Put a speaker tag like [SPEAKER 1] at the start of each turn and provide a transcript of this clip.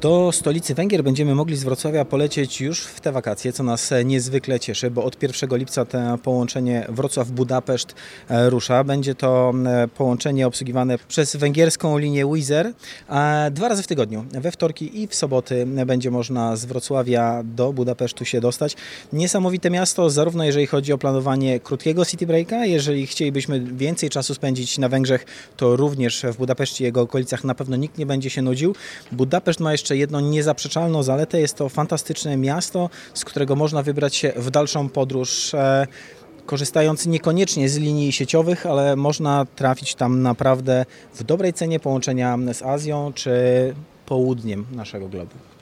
[SPEAKER 1] Do stolicy Węgier będziemy mogli z Wrocławia polecieć już w te wakacje, co nas niezwykle cieszy, bo od 1 lipca to połączenie Wrocław-Budapeszt rusza. Będzie to połączenie obsługiwane przez węgierską linię Wizz Air. 2 razy w tygodniu, we wtorki i w soboty będzie można z Wrocławia do Budapesztu się dostać. Niesamowite miasto, zarówno jeżeli chodzi o planowanie krótkiego city breaka, jeżeli chcielibyśmy więcej czasu spędzić na Węgrzech, to również w Budapeszcie i jego okolicach na pewno nikt nie będzie się nudził. Budapeszt ma jeszcze jedną niezaprzeczalną zaletę, jest to fantastyczne miasto, z którego można wybrać się w dalszą podróż, korzystając niekoniecznie z linii sieciowych, ale można trafić tam naprawdę w dobrej cenie połączenia z Azją czy południem naszego globu.